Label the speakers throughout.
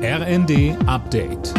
Speaker 1: RND Update.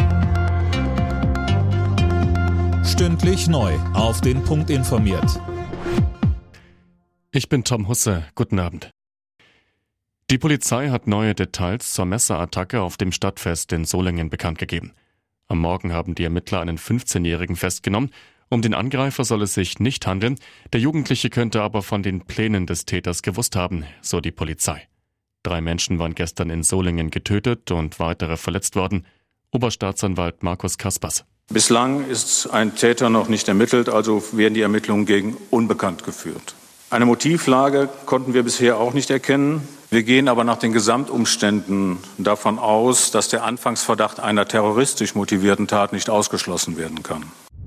Speaker 1: Stündlich neu auf den Punkt informiert.
Speaker 2: Ich bin Tom Husse. Guten Abend. Die Polizei hat neue Details zur Messerattacke auf dem Stadtfest in Solingen bekannt gegeben. Am Morgen haben die Ermittler einen 15-Jährigen festgenommen. Um den Angreifer soll es sich nicht handeln. Der Jugendliche könnte aber von den Plänen des Täters gewusst haben, so die Polizei. 3 Menschen waren gestern in Solingen getötet und weitere verletzt worden. Oberstaatsanwalt Markus Kaspers.
Speaker 3: Bislang ist ein Täter noch nicht ermittelt, also werden die Ermittlungen gegen unbekannt geführt. Eine Motivlage konnten wir bisher auch nicht erkennen. Wir gehen aber nach den Gesamtumständen davon aus, dass der Anfangsverdacht einer terroristisch motivierten Tat nicht ausgeschlossen werden kann.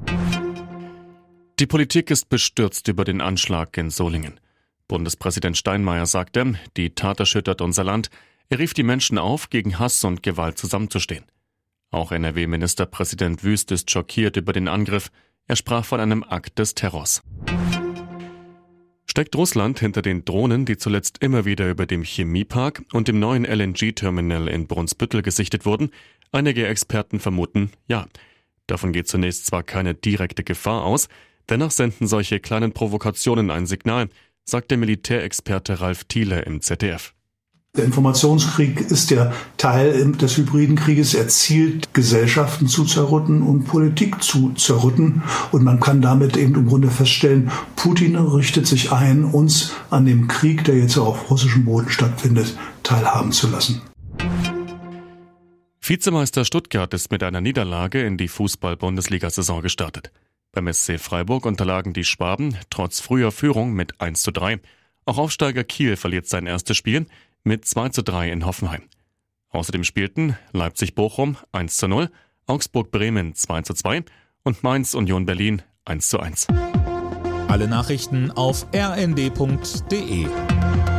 Speaker 2: Die Politik ist bestürzt über den Anschlag in Solingen. Bundespräsident Steinmeier sagte, die Tat erschüttert unser Land. Er rief die Menschen auf, gegen Hass und Gewalt zusammenzustehen. Auch NRW-Ministerpräsident Wüst ist schockiert über den Angriff. Er sprach von einem Akt des Terrors. Steckt Russland hinter den Drohnen, die zuletzt immer wieder über dem Chemiepark und dem neuen LNG-Terminal in Brunsbüttel gesichtet wurden? Einige Experten vermuten, ja. Davon geht zunächst zwar keine direkte Gefahr aus, dennoch senden solche kleinen Provokationen ein Signal, sagt der Militärexperte Ralf Thiele im ZDF.
Speaker 4: Der Informationskrieg ist ja Teil des hybriden Krieges. Er zielt, Gesellschaften zu zerrütten und Politik zu zerrütten. Und man kann damit eben im Grunde feststellen, Putin richtet sich ein, uns an dem Krieg, der jetzt auf russischem Boden stattfindet, teilhaben zu lassen.
Speaker 2: Vizemeister Stuttgart ist mit einer Niederlage in die Fußball-Bundesliga-Saison gestartet. Beim SC Freiburg unterlagen die Schwaben trotz früher Führung mit 1:3. Auch Aufsteiger Kiel verliert sein erstes Spiel mit 2:3 in Hoffenheim. Außerdem spielten Leipzig-Bochum 1:0, Augsburg-Bremen 2:2 und Mainz-Union Berlin 1:1.
Speaker 1: Alle Nachrichten auf rnd.de.